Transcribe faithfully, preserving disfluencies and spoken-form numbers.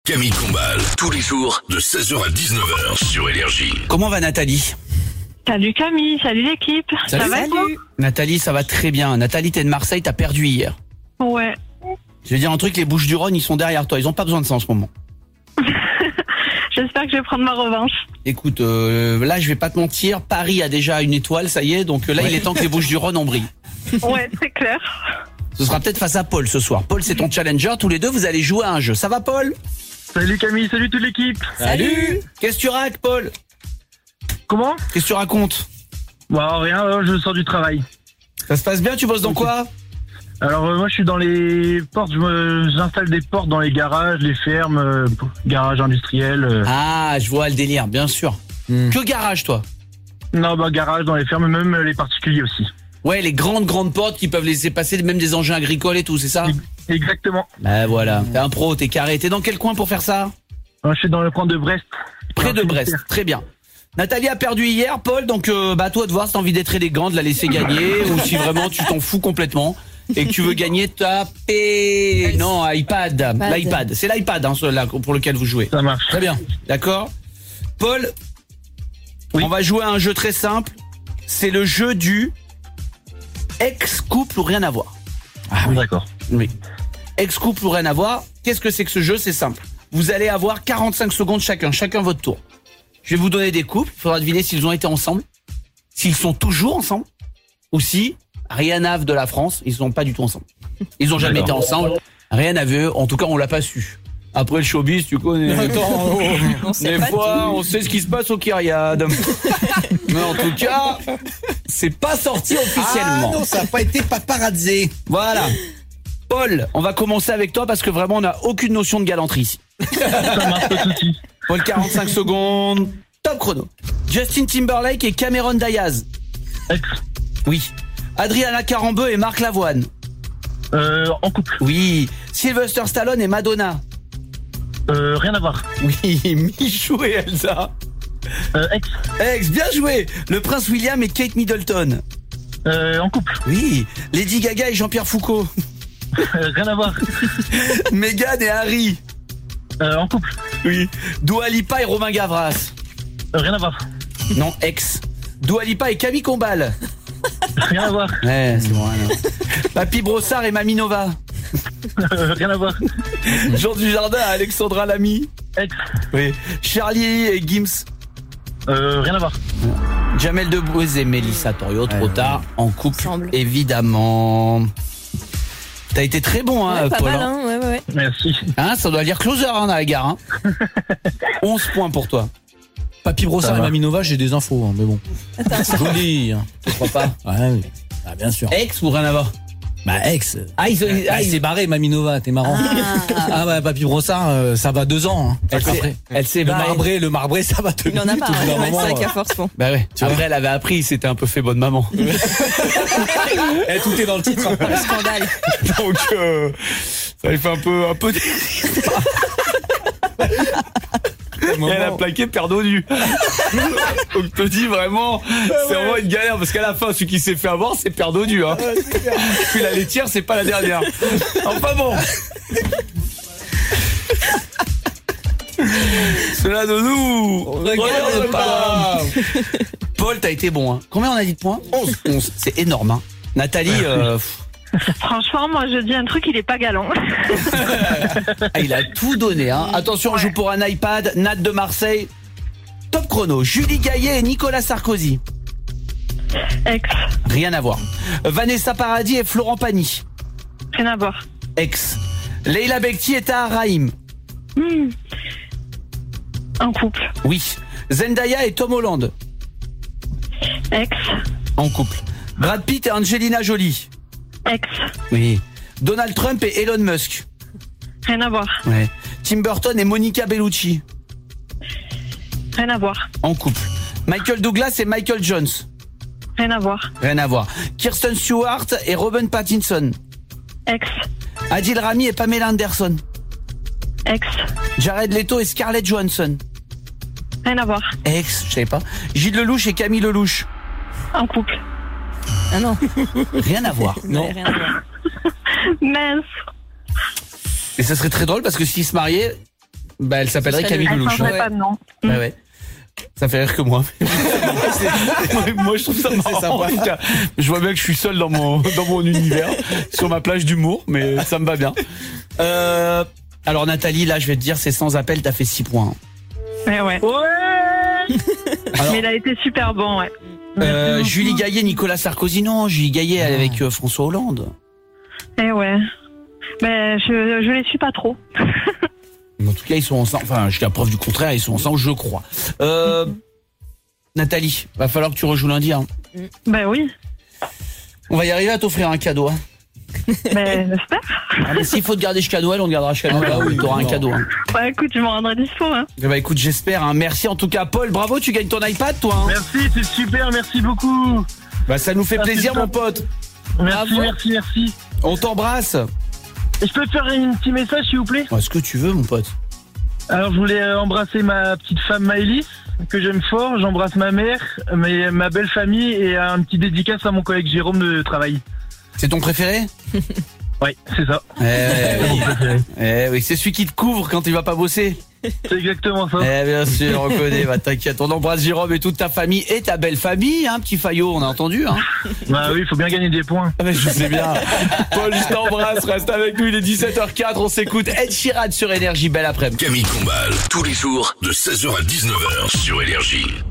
Camille Combal, tous les jours de seize heures à dix-neuf heures sur Énergie. Comment va Nathalie? Salut Camille, salut l'équipe. Salut, ça va toi? Nathalie, ça va très bien. Nathalie, t'es de Marseille, t'as perdu hier. Ouais. Je vais dire un truc, les Bouches-du-Rhône, ils sont derrière toi. Ils ont pas besoin de ça en ce moment. J'espère que je vais prendre ma revanche. Écoute, euh, là, je vais pas te mentir. Paris a déjà une étoile, ça y est. Donc là, ouais. Il est temps que les Bouches-du-Rhône en brillent. Ouais, c'est clair. Ce sera peut-être face à Paul ce soir. Paul, c'est ton challenger. Tous les deux, vous allez jouer à un jeu. Ça va, Paul? Salut Camille, salut toute l'équipe. Salut. Qu'est-ce que tu racontes, Paul? Comment? Qu'est-ce que tu racontes? Bon, rien, euh, je sors du travail. Ça se passe bien? Tu bosses dans quoi? Alors euh, moi je suis dans les portes, je me- j'installe des portes dans les garages, les fermes, euh, garages industriels. euh. Ah, je vois le délire, bien sûr. Que garage, toi? Non, bah garage dans les fermes, même euh, les particuliers aussi. Ouais, les grandes, grandes portes qui peuvent laisser passer même des engins agricoles et tout, c'est ça? Exactement. Bah voilà, t'es un pro, t'es carré. T'es dans quel coin pour faire ça? Moi, je suis dans le coin de Brest. Près de Dans le Brest, Finistère. très bien. Nathalie a perdu hier, Paul, donc euh, bah toi de voir si t'as envie d'être élégant, de la laisser gagner, ou si vraiment tu t'en fous complètement et que tu veux gagner ta P... Non, iPad, l'iPad. C'est l'iPad hein, celui-là, pour lequel vous jouez. Ça marche. Très bien, d'accord. Paul, Oui. on va jouer à un jeu très simple. C'est le jeu du ex-couple ou rien à voir. Ah oui, d'accord. Oui. Ex-couple ou rien à voir. Qu'est-ce que c'est que ce jeu? C'est simple. Vous allez avoir quarante-cinq secondes chacun, chacun votre tour. Je vais vous donner des couples. Il faudra deviner s'ils ont été ensemble, s'ils sont toujours ensemble, ou si Rihanna de la France, ils sont pas du tout ensemble. Ils ont jamais été D'accord. ensemble. Rien à ver. En tout cas, on l'a pas su. Après le showbiz, tu connais. Attends, On sait des pas fois, tout. on sait ce qui se passe au Kyriad. Mais en tout cas, c'est pas sorti officiellement. Ah non, ça n'a pas été paparazzi. Voilà. Paul, on va commencer avec toi parce que vraiment on n'a aucune notion de galanterie ici. Ça marche, pas de soucis. Paul, quarante-cinq secondes. Top chrono. Justin Timberlake et Cameron Diaz. Ex. Oui. Adriana Carambeu et Marc Lavoine. Euh, en couple. Oui. Sylvester Stallone et Madonna. Euh, rien à voir. Oui. Michou et Elsa. Euh, ex. Ex, bien joué. Le prince William et Kate Middleton. Euh, en couple. Oui. Lady Gaga et Jean-Pierre Foucault. Euh, rien à voir. Meghan et Harry. Euh, en couple. Oui. Dua Lipa et Romain Gavras. Euh, rien à voir. Non, ex. Dua Lipa et Camille Combal. Rien à voir. Ouais, c'est bon. alors. Papy Brossard et Mamie Nova. Euh, rien à voir. Jean Dujardin et Alexandra Lamy. Ex. Oui. Charlie et Gims. Euh, rien à voir. Jamel Debbouze et Mélissa Torio, trop tard, en couple, Ensemble. évidemment. T'as été très bon, hein, Ouais, pas Paul. mal, hein. hein, ouais, ouais, ouais. Merci. Hein, ça doit lire closer hein, dans la gare. Hein. onze points pour toi. Papy Ça Brossard et va. Mamie Nova, j'ai des infos, hein, mais bon. Attends. Joli. Hein. Tu crois pas? Ouais, oui. Ah, bien sûr. Ex ou rien à voir? Bah, ex. Ah, ils, Ah, ah, il ils- s'est barré, Mamie Nova, t'es marrant. Ah, Ah, bah, Papy Brossard, euh, ça va deux ans. Hein. elle s'est- Après, elle s'est le barrée. marbré, le marbré, ça va deux il en a minutes, marre, au bout d'un ouais, c'est moment, vrai euh. qu'à force, bon. Bah ouais. Tu vois. Après, elle avait appris, c'était un peu fait bonne maman. Eh, tout est dans le titre. hein. Le scandale. Donc, euh, ça lui fait un peu, un peu. Au moment- Elle a plaqué perdu. Donc je te dis vraiment, c'est vraiment une galère parce qu'à la fin, celui qui s'est fait avoir, c'est perdu. Hein. Puis la laitière, c'est pas la dernière. Enfin bon. Cela de nous. Regarde pas. Paul, t'as été bon. Hein. Combien on a dit de points? onze. onze. C'est énorme. Hein. Nathalie, euh, pff, Franchement, moi je dis un truc, il est pas galant. ah, il a tout donné. Hein. Attention, on joue pour un iPad. Nat de Marseille. Top chrono. Julie Gaillet et Nicolas Sarkozy. Ex. Rien à voir. Vanessa Paradis et Florent Pagny. Rien à voir. Ex. Leila Bekti et Tahar Rahim. Hmm. En couple. Oui. Zendaya et Tom Holland. Ex. En couple. Brad Pitt et Angelina Jolie. Ex. Oui. Donald Trump et Elon Musk. Rien à voir. Ouais. Tim Burton et Monica Bellucci. Rien à voir. En couple. Michael Douglas et Michael Jones. Rien à voir. Rien à voir. Kirsten Stewart et Robin Pattinson. Ex. Adil Rami et Pamela Anderson. Ex. Jared Leto et Scarlett Johansson. Rien à voir. Ex, je savais pas. Gilles Lelouch et Camille Lelouch. En couple. Ah non. Rien à voir. Non. Rien à voir. Mince. Et ça serait très drôle parce que s'ils se mariaient, Bah, elle s'appellerait Ça Camille lui- Elle Lelouch. changerait Ouais. pas de nom. Bah ouais. Ça fait rire que moi. Moi, je trouve ça marrant. En tout cas. Je vois bien que je suis seul dans mon, dans mon univers, sur ma plage d'humour, mais ça me va bien. Euh, alors, Nathalie, là, je vais te dire, c'est sans appel, t'as fait six points. Eh ouais. Ouais. Alors- Mais il a été super bon, ouais. Euh, Merci Julie beaucoup. Gaillet, Nicolas Sarkozy, non, Julie Gaillet, elle est avec euh, François Hollande. Eh ouais. Mais je, je les suis pas trop. En tout cas, ils sont ensemble. Enfin, jusqu'à preuve du contraire, ils sont ensemble, je crois. Euh, Nathalie, va falloir que tu rejoues lundi. Hein. Ben oui. On va y arriver à t'offrir un cadeau. Hein. Ben j'espère. Ah, mais s'il faut te garder jusqu'à Noël, on te gardera jusqu'à Noël. Ah bah oui, tu auras un non. cadeau. Hein. Bah écoute, je m'en rendrai dispo. Hein. Eh bah écoute, j'espère. Hein. Merci en tout cas, Paul. Bravo, tu gagnes ton iPad, toi. Hein. Merci, c'est super, merci beaucoup. Bah ça nous fait Merci, plaisir, top. mon pote. Merci, Bravo. merci, merci. On t'embrasse. Et je peux te faire un petit message, s'il vous plaît? Ouais, ce que tu veux, mon pote. Alors, je voulais euh, embrasser ma petite femme Maëlys, que j'aime fort. J'embrasse ma mère, mais, ma belle famille et un petit dédicace à mon collègue Jérôme de travail. C'est ton préféré? Ouais, c'est ça. Eh oui. Eh oui, c'est celui qui te couvre quand il va pas bosser. C'est exactement ça. Eh bien sûr, on reconnaît. Bah t'inquiète, on embrasse Jérôme et toute ta famille et ta belle famille, hein, petit Fayot, on a entendu, hein. Bah oui, il faut bien gagner des points. Ah, mais je sais bien. Paul, je t'embrasse, reste avec nous, il est dix-sept heures zéro quatre, on s'écoute Ed Sheeran sur Énergie, belle après-midi. Camille Combal, tous les jours de seize heures à dix-neuf heures sur Énergie.